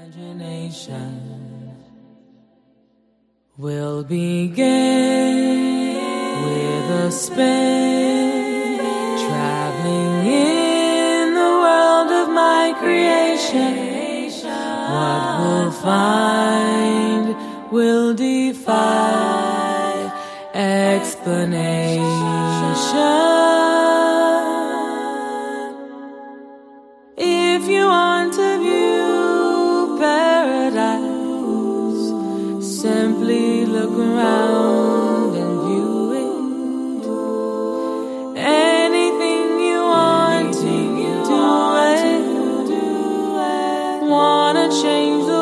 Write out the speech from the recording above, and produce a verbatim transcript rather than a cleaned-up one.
Imagination will begin with a spin, traveling in the world of my creation. What we'll find will defy explanation. If you want to view paradise, simply look around and view it. Anything you want to do it. Wanna change the